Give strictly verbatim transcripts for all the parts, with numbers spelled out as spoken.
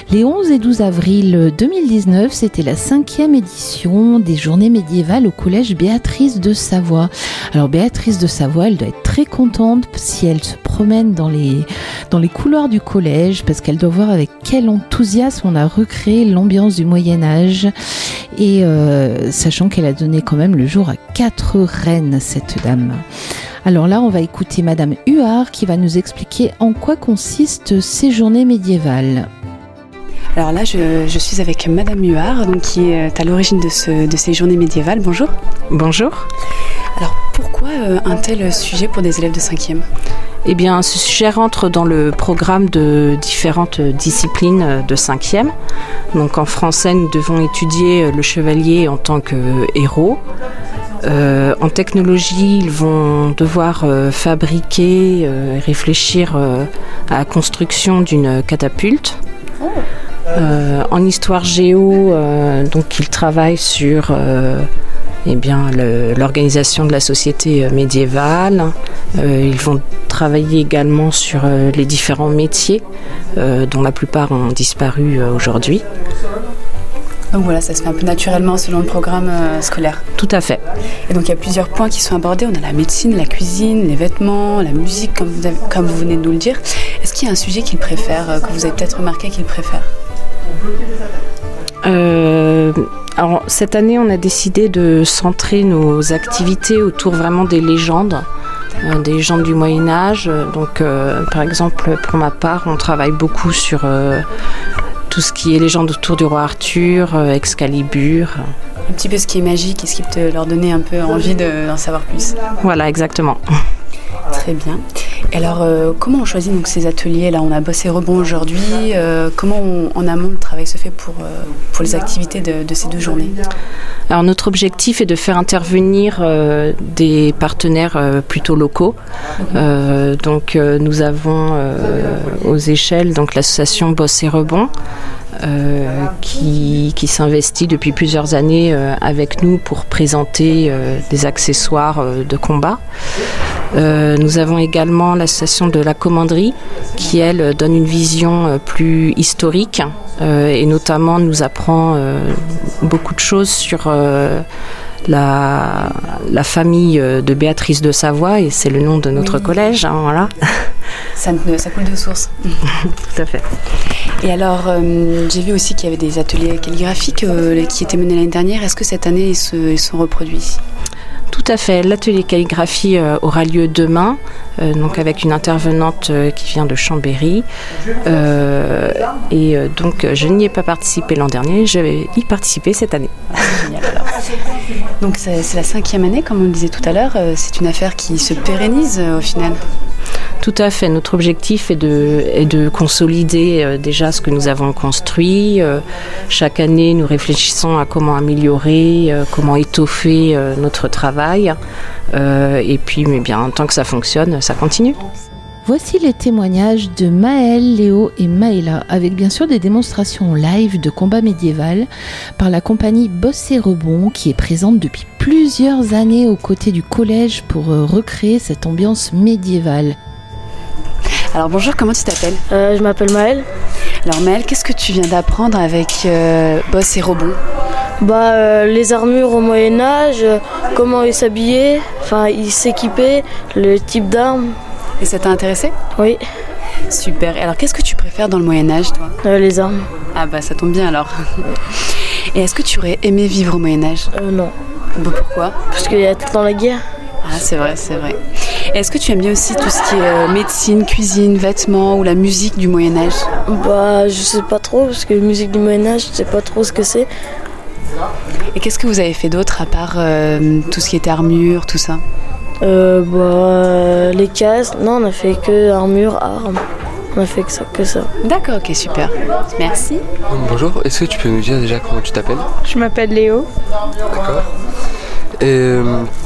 Les onze et douze avril deux mille dix-neuf, c'était la cinquième édition des Journées médiévales au collège Béatrice de Savoie. Alors Béatrice de Savoie, elle doit être très contente si elle se promène dans les, dans les couloirs du collège, parce qu'elle doit voir avec quel enthousiasme on a recréé l'ambiance du Moyen-Âge, et euh, sachant qu'elle a donné quand même le jour à quatre reines, cette dame. Alors là, on va écouter Madame Huard qui va nous expliquer en quoi consistent ces journées médiévales. Alors là, je, je suis avec Madame Huard, donc, qui est à l'origine de, ce, de ces journées médiévales. Bonjour. Bonjour. Alors pourquoi euh, un tel sujet pour des élèves de cinquième ? Eh bien, ce sujet rentre dans le programme de différentes disciplines de cinquième. Donc en français, nous devons étudier le chevalier en tant que héros. Euh, en technologie, ils vont devoir euh, fabriquer, euh, réfléchir euh, à la construction d'une catapulte. Euh, en histoire géo, euh, donc ils travaillent sur euh, eh bien, le, l'organisation de la société médiévale. Euh, ils vont travailler également sur euh, les différents métiers, euh, dont la plupart ont disparu euh, aujourd'hui. Donc voilà, ça se fait un peu naturellement selon le programme euh, scolaire. Tout à fait. Et donc il y a plusieurs points qui sont abordés. On a la médecine, la cuisine, les vêtements, la musique, comme vous, avez, comme vous venez de nous le dire. Est-ce qu'il y a un sujet qu'ils préfèrent, euh, que vous avez peut-être remarqué qu'ils préfèrent ? Euh, alors, cette année, on a décidé de centrer nos activités autour vraiment des légendes, euh, des légendes du Moyen-Âge. Donc, euh, par exemple, pour ma part, on travaille beaucoup sur euh, tout ce qui est légende autour du roi Arthur, euh, Excalibur. Un petit peu ce qui est magique et ce qui peut leur donner un peu envie de, d'en savoir plus. Voilà, exactement. Très bien. Et alors, euh, comment on choisit donc ces ateliers ? Là, on a bossé rebond aujourd'hui. Euh, comment, on, en amont, le travail se fait pour, euh, pour les activités de, de ces deux journées ? Alors, notre objectif est de faire intervenir euh, des partenaires euh, plutôt locaux. Mmh. Euh, donc, euh, nous avons euh, aux échelles donc l'association Boss et Rebond. Euh, qui, qui s'investit depuis plusieurs années euh, avec nous pour présenter euh, des accessoires euh, de combat. Euh, nous avons également l'association de la commanderie qui, elle, donne une vision euh, plus historique euh, et notamment nous apprend euh, beaucoup de choses sur euh, la, la famille de Béatrice de Savoie, et c'est le nom de notre oui. collège. Hein, voilà. Ça, ça coule de source. Tout à fait. Et alors, euh, j'ai vu aussi qu'il y avait des ateliers calligraphiques euh, qui étaient menés l'année dernière. Est-ce que cette année, ils, se, ils sont reproduits ? Tout à fait. L'atelier calligraphie euh, aura lieu demain, euh, donc avec une intervenante euh, qui vient de Chambéry. Euh, et euh, donc, je n'y ai pas participé l'an dernier, je vais y participer cette année. Ah, génial, alors. Donc, c'est, c'est la cinquième année, comme on le disait tout à l'heure. Euh, c'est une affaire qui se pérennise euh, au final. Tout à fait. Notre objectif est de, est de consolider euh, déjà ce que nous avons construit. Euh, chaque année, nous réfléchissons à comment améliorer, euh, comment étoffer euh, notre travail. Euh, et puis, mais bien, tant que ça fonctionne, ça continue. Voici les témoignages de Maël, Léo et Maëla, avec bien sûr des démonstrations live de combat médiéval par la compagnie Boss et Rebond, qui est présente depuis plusieurs années aux côtés du collège pour euh, recréer cette ambiance médiévale. Alors bonjour, comment tu t'appelles ? euh, Je m'appelle Maël. Alors Maël, qu'est-ce que tu viens d'apprendre avec euh, Boss et Rebond ? Bah euh, les armures au Moyen-Âge, euh, comment ils s'habillaient, enfin ils s'équipaient, le type d'armes. Et ça t'a intéressé ? Oui. Super. Et alors qu'est-ce que tu préfères dans le Moyen-Âge, toi ? euh, Les armes. Ah bah ça tombe bien alors. Et est-ce que tu aurais aimé vivre au Moyen-Âge ? euh, Non. Bah, pourquoi ? Parce qu'il y a tout le temps la guerre. Ah c'est vrai, c'est vrai. Et est-ce que tu aimes bien aussi tout ce qui est euh, médecine, cuisine, vêtements ou la musique du Moyen-Âge ? Bah je sais pas trop, parce que la musique du Moyen-Âge, je sais pas trop ce que c'est. Et qu'est-ce que vous avez fait d'autre à part euh, tout ce qui était armure, tout ça ? Euh, bah, les cases, non, on a fait que armure, armes. On a fait que ça, que ça. D'accord, ok, super. Merci. Bonjour, est-ce que tu peux nous dire déjà comment tu t'appelles ? Je m'appelle Léo. D'accord. Et euh...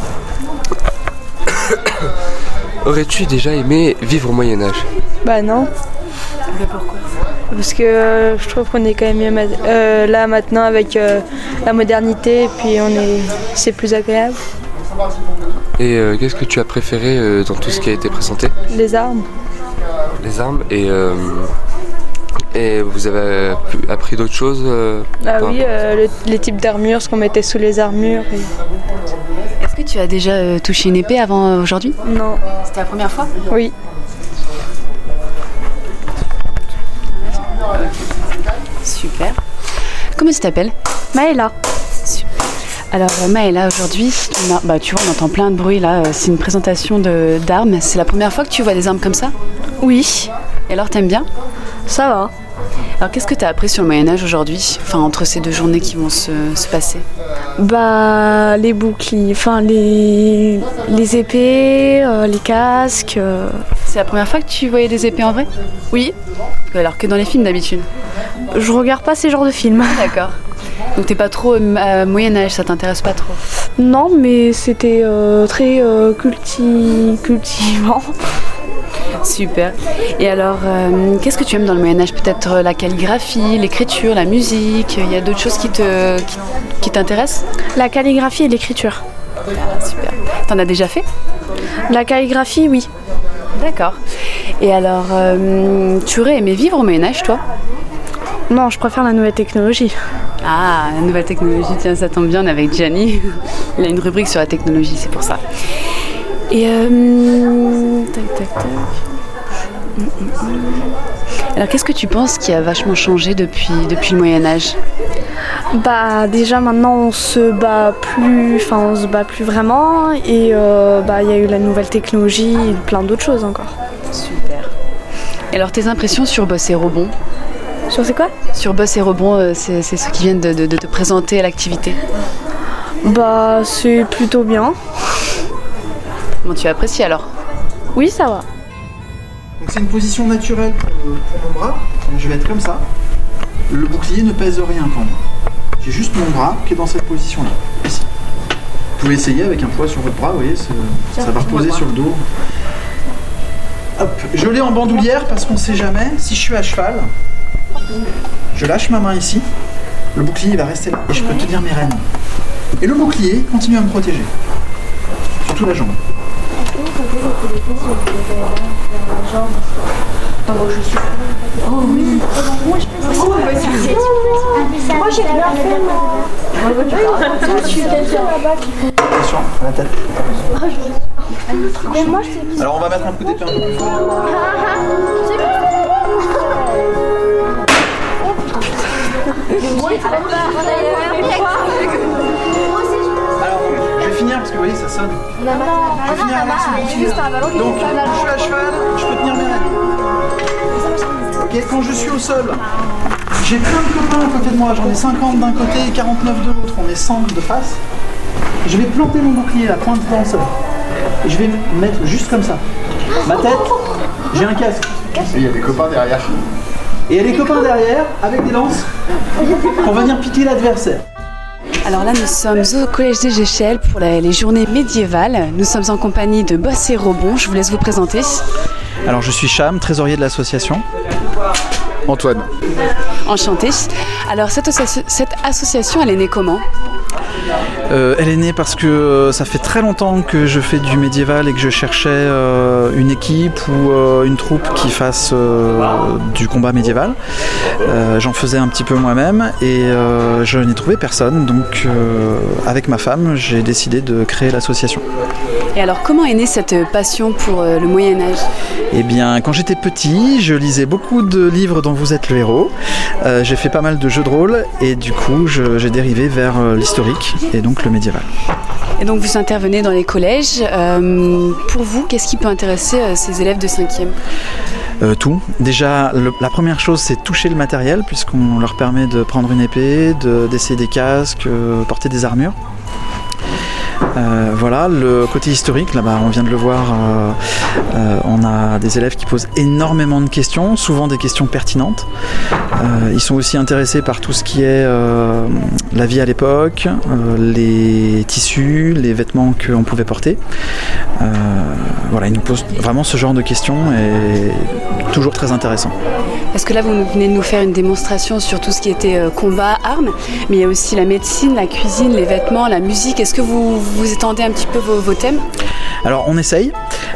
aurais-tu déjà aimé vivre au Moyen-Âge ? Bah non. Mais pourquoi ? Parce que euh, je trouve qu'on est quand même mieux ma- euh, là maintenant avec euh, la modernité, et puis on est, c'est plus agréable. Et euh, qu'est-ce que tu as préféré euh, dans tout ce qui a été présenté ? Les armes. Les armes. Et euh, Et vous avez appris d'autres choses euh, Ah oui, euh, le, les types d'armures, ce qu'on mettait sous les armures. Et... Est-ce que tu as déjà euh, touché une épée avant euh, aujourd'hui? Non. C'était la première fois? Oui. Super. Comment tu t'appelles? Maëla. Super. Alors Maëla, aujourd'hui, on a, bah, tu vois, on entend plein de bruit là. C'est une présentation de, d'armes. C'est la première fois que tu vois des armes comme ça? Oui. Et alors, t'aimes bien? Ça va. Alors, qu'est-ce que tu as appris sur le Moyen-Âge aujourd'hui, enfin, entre ces deux journées qui vont se, se passer? Bah, les boucliers, enfin, les, les épées, euh, les casques. Euh... C'est la première fois que tu voyais des épées en vrai? Oui. Alors que dans les films d'habitude? Je regarde pas ces genres de films. D'accord. Donc t'es pas trop euh, Moyen-Âge, ça t'intéresse pas trop? Non, mais c'était euh, très euh, culti... cultivant. Super. Et alors, euh, qu'est-ce que tu aimes dans le Moyen-Âge? Peut-être la calligraphie, l'écriture, la musique? Il y a d'autres choses qui, te, qui, qui t'intéressent? La calligraphie et l'écriture. Ah, super. T'en as déjà fait? La calligraphie, oui. D'accord. Et alors, euh, tu aurais aimé vivre au Moyen-Âge, toi? Non, je préfère la nouvelle technologie. Ah, la nouvelle technologie, tiens, ça tombe bien, on est avec Gianni. Il a une rubrique sur la technologie, c'est pour ça. Et euh... tac, tac, tac. Alors, qu'est-ce que tu penses qui a vachement changé depuis, depuis le Moyen-Âge? Bah déjà maintenant on se bat plus, enfin on se bat plus vraiment et euh, bah il y a eu la nouvelle technologie et plein d'autres choses encore. Super. Et alors tes impressions sur Boss et Rebond? Sur c'est quoi? Sur Boss et Rebond, c'est, c'est ceux qui viennent de, de, de te présenter à l'activité. Bah c'est plutôt bien. Bon, tu as apprécié alors? Oui, ça va. Donc c'est une position naturelle pour, pour mon bras. Je vais être comme ça. Le bouclier ne pèse rien quand même. J'ai juste mon bras qui est dans cette position-là, ici. Vous pouvez essayer avec un poids sur votre bras, vous voyez, ça va reposer sur le dos. Hop, je l'ai en bandoulière parce qu'on ne sait jamais. Si je suis à cheval, je lâche ma main ici, le bouclier va rester là et je peux tenir mes rênes. Et le bouclier continue à me protéger, surtout la jambe. Oh oui. Moi je peux aussi. Moi j'ai bien fait moi. Je suis quelqu'un là-bas qui fait. Attention, à la tête. Mais moi je sais. Alors on va mettre un coup d'épée un peu plus fort. Alors je vais finir parce que vous voyez ça sonne. Je vais finir avec ce bouclier. Donc je suis à cheval, je peux tenir mes rênes. Ok, quand je suis au sol, j'ai plein de copains à côté de moi, j'en ai cinquante d'un côté et quarante-neuf de l'autre, on est cent de face. Je vais planter mon bouclier à pointe dans le sol. Et je vais me mettre juste comme ça. Ma tête, j'ai un casque. Et il y a des copains derrière. Et il y a des copains derrière avec des lances pour venir piquer l'adversaire. Alors là, nous sommes au Collège des Échelles pour la, les journées médiévales. Nous sommes en compagnie de Boss et Rebond. Je vous laisse vous présenter. Alors je suis Cham, trésorier de l'association. Antoine. Enchanté. Alors cette, associ- cette association, elle est née comment? Euh, elle est née parce que euh, ça fait très longtemps que je fais du médiéval et que je cherchais euh, une équipe ou euh, une troupe qui fasse euh, du combat médiéval. Euh, j'en faisais un petit peu moi-même et euh, je n'ai trouvé personne. Donc euh, avec ma femme, j'ai décidé de créer l'association. Et alors comment est née cette passion pour euh, le Moyen-Âge? Eh bien, quand j'étais petit, je lisais beaucoup de livres dont vous êtes le héros. Euh, j'ai fait pas mal de jeux de rôle et du coup, je, j'ai dérivé vers euh, l'historique et donc le médiéval. Et donc vous intervenez dans les collèges. Euh, pour vous, qu'est-ce qui peut intéresser euh, ces élèves de cinquième? Euh, tout. Déjà, le, la première chose, c'est toucher le matériel, puisqu'on leur permet de prendre une épée, de, d'essayer des casques, euh, porter des armures. Euh, voilà, le côté historique, là-bas, on vient de le voir, euh, euh, on a des élèves qui posent énormément de questions, souvent des questions pertinentes. Euh, ils sont aussi intéressés par tout ce qui est euh, la vie à l'époque, euh, les tissus, les vêtements qu'on pouvait porter. Euh, voilà, ils nous posent vraiment ce genre de questions et toujours très intéressant. Parce que là, vous venez de nous faire une démonstration sur tout ce qui était euh, combat, armes, mais il y a aussi la médecine, la cuisine, les vêtements, la musique. Est-ce que vous, vous étendez un petit peu vos, vos thèmes? Alors on essaye,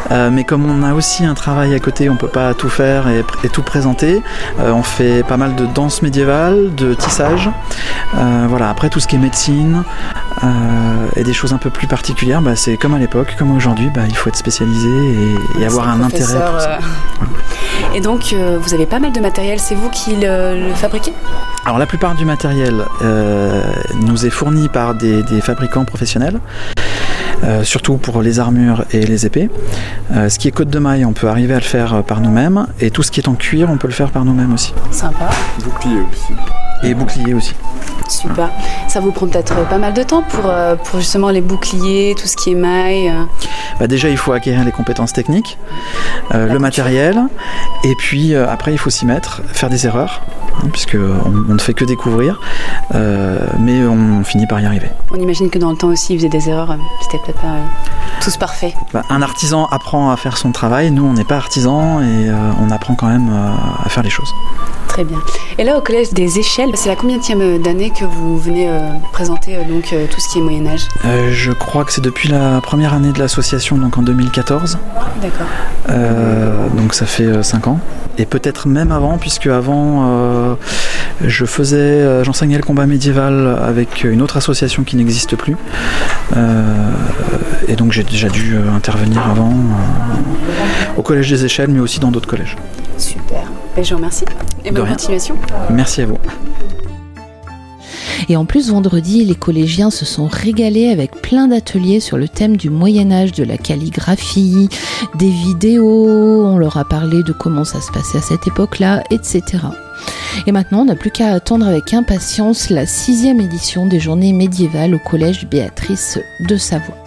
Euh, mais comme on a aussi un travail à côté, on peut pas tout faire et, et tout présenter. Euh, on fait pas mal de danse médiévale, de tissage. Euh, voilà. Après tout ce qui est médecine euh, et des choses un peu plus particulières, bah, c'est comme à l'époque, comme aujourd'hui, bah, il faut être spécialisé et, et avoir un intérêt pour ça. Euh... Voilà. Et donc euh, vous avez pas mal de matériel, c'est vous qui le, le fabriquez ? Alors la plupart du matériel euh, nous est fourni par des, des fabricants professionnels, euh, surtout pour les armures et les épées. Euh, ce qui est côte de maille, on peut arriver à le faire par nous-mêmes, et tout ce qui est en cuir, on peut le faire par nous-mêmes aussi. Sympa. Bouclier aussi. Et bouclier aussi. Super. Ça vous prend peut-être pas mal de temps pour, euh, pour justement les boucliers, tout ce qui est maille. Euh... Bah déjà, il faut acquérir les compétences techniques, euh, le matériel, et puis euh, après, il faut s'y mettre, faire des erreurs, hein, puisque on, on ne fait que découvrir, euh, mais on finit par y arriver. On imagine que dans le temps aussi, il faisait des erreurs, c'était peut-être pas euh, tous parfaits. Bah, un artisan apprend à faire son travail, nous, on n'est pas artisan, et euh, on apprend quand même euh, à faire les choses. Très bien. Et là, au Collège des Échelles, c'est la combienième d'année que vous venez euh, présenter euh, donc, euh, tout ce qui est Moyen-Âge ? euh, Je crois que c'est depuis la première année de l'association, donc en deux mille quatorze. D'accord. Euh, donc ça fait cinq ans. Et peut-être même avant, puisque avant, euh, je faisais, euh, j'enseignais le combat médiéval avec une autre association qui n'existe plus. Euh, et donc j'ai déjà dû intervenir avant euh, au Collège des Échelles, mais aussi dans d'autres collèges. Super. Et je vous remercie. Et bonne continuation. Merci à vous. Et en plus, vendredi, les collégiens se sont régalés avec plein d'ateliers sur le thème du Moyen-Âge, de la calligraphie, des vidéos, on leur a parlé de comment ça se passait à cette époque-là, et cetera. Et maintenant, on n'a plus qu'à attendre avec impatience la sixième édition des Journées médiévales au Collège Béatrice de Savoie.